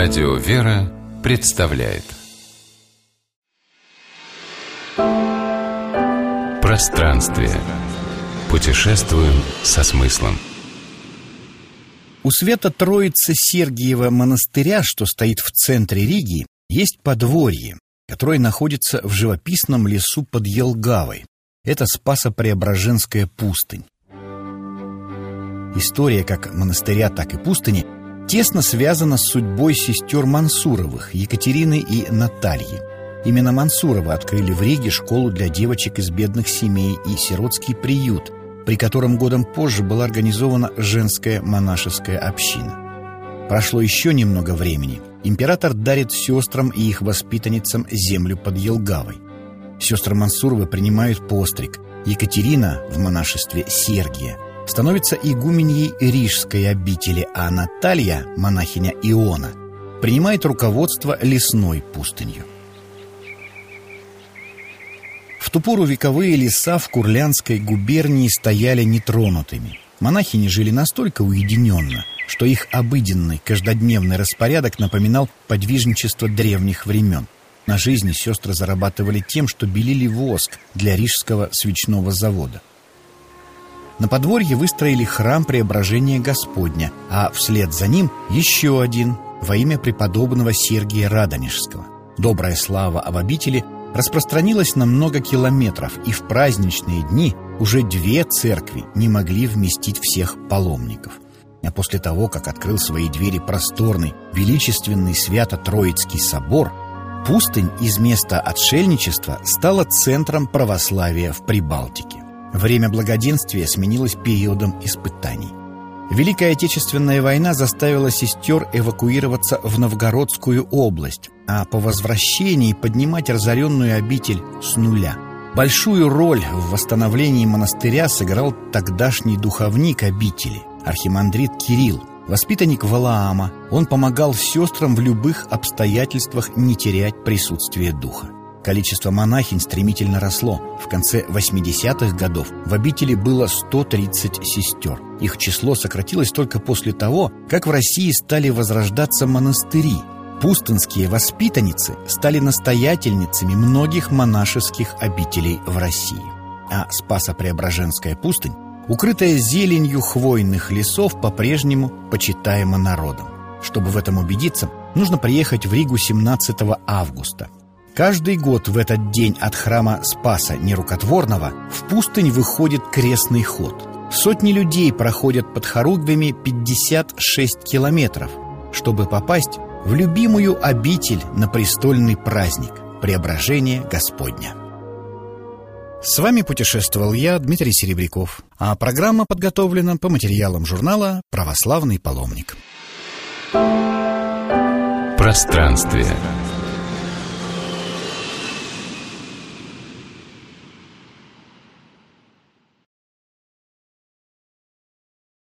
Радио «Вера» представляет Пространствие. Путешествуем со смыслом. У Свято-Троицы Сергиева монастыря, что стоит в центре Риги, есть подворье, которое находится в живописном лесу под Елгавой. Это Спасо-Преображенская пустынь. История как монастыря, так и пустыни тесно связана с судьбой сестер Мансуровых, Екатерины и Натальи. Именно Мансуровы открыли в Риге школу для девочек из бедных семей и сиротский приют, при котором годом позже была организована женская монашеская община. Прошло еще немного времени. Император дарит сестрам и их воспитанницам землю под Елгавой. Сестры Мансуровы принимают постриг. Екатерина в монашестве Сергия становится игуменьей Рижской обители, а Наталья, монахиня Иона, принимает руководство лесной пустынью. В ту пору вековые леса в Курляндской губернии стояли нетронутыми. Монахини жили настолько уединенно, что их обыденный каждодневный распорядок напоминал подвижничество древних времен. На жизни сестры зарабатывали тем, что белили воск для Рижского свечного завода. На подворье выстроили храм Преображения Господня, а вслед за ним еще один во имя преподобного Сергия Радонежского. Добрая слава об обители распространилась на много километров, и в праздничные дни уже 2 церкви не могли вместить всех паломников. А после того, как открыл свои двери просторный, величественный Свято-Троицкий собор, пустынь из места отшельничества стала центром православия в Прибалтике. Время благоденствия сменилось периодом испытаний. Великая Отечественная война заставила сестер эвакуироваться в Новгородскую область, а по возвращении поднимать разоренную обитель с нуля. Большую роль в восстановлении монастыря сыграл тогдашний духовник обители, архимандрит Кирилл, воспитанник Валаама. Он помогал сестрам в любых обстоятельствах не терять присутствие духа. Количество монахинь стремительно росло. В конце 80-х годов в обители было 130 сестер. Их число сократилось только после того, как в России стали возрождаться монастыри. Пустынские воспитанницы стали настоятельницами многих монашеских обителей в России. А Спасо-Преображенская пустынь, укрытая зеленью хвойных лесов, по-прежнему почитаема народом. Чтобы в этом убедиться, нужно приехать в Ригу 17 августа. Каждый год в этот день от храма Спаса Нерукотворного в пустынь выходит крестный ход. Сотни людей проходят под хоругвями 56 километров, чтобы попасть в любимую обитель на престольный праздник – Преображение Господня. С вами путешествовал я, Дмитрий Серебряков, а программа подготовлена по материалам журнала «Православный паломник». Пространствие.